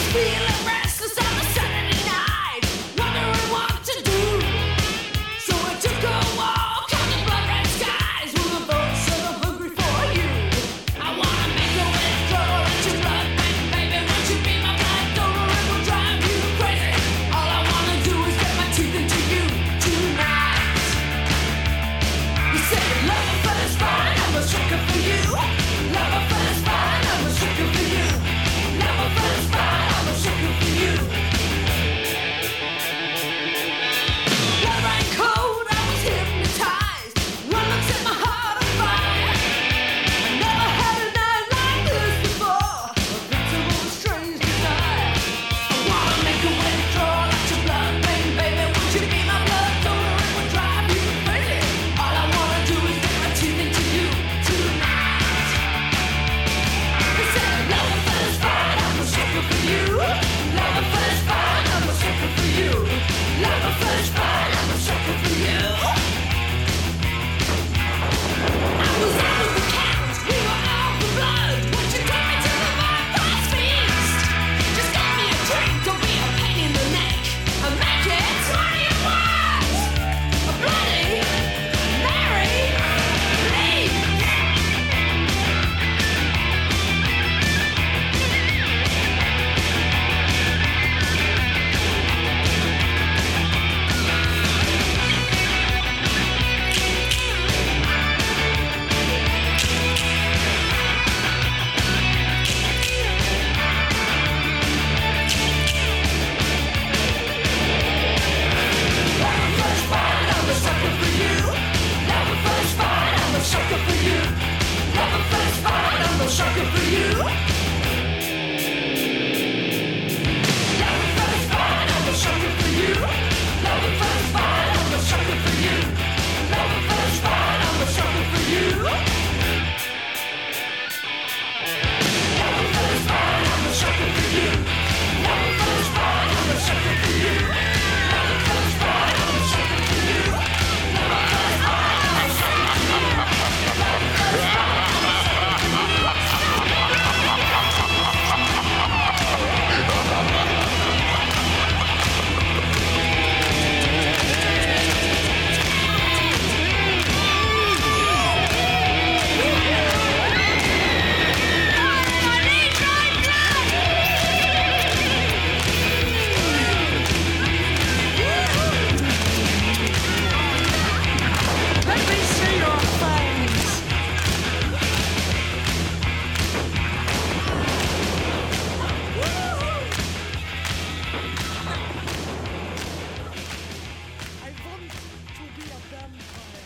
Feeling restless on a Saturday night, wondering what to do. So I took a walk on the blood red skies with a boat so hungry for you. I wanna make a withdrawal at your blood bank, baby. Won't you be my blood donor? It will drive you crazy. All I wanna do is get my teeth into you tonight. You said love at first bite, I'm a sucker for you. Love at first bite, I'm a sucker for you. Love at first bite, I'm a sucker for you. Love ain't cold, I was hypnotized. One look set my heart on fire. I never had a night like this before. A victim of a strange desire. I wanna make a withdrawal at your blood vein, baby. Would you be my blood donor? It would drive you crazy. All I wanna do is get my teeth into you tonight. They said love at first bite, I'm a sucker for you. Love at first bite, I'm a sucker for you. Love at first bite, I'm a sucker for you. I was out of the count, we were out for blood. Won't you take me to the vampire feast? Just get me a drink, don't be a pain in the neck. And make it what you want. A bloody Mary, please. Love at first bite, I'm a sucker for you. Love at first bite, I'm a sucker for you. Love at first bite, I'm a sucker for you. Love at first bite, I'm a sucker for you. Love at first bite, I'm a sucker for you. Love at first bite, I'm a sucker for you. Love at first bite, I'm a sucker for you. Love at first bite, I'm a sucker for you. Love at first bite, I'm a sucker for you. Love at first bite, I'm a sucker for you. Love at first Let me see your face. I want to be a vampire.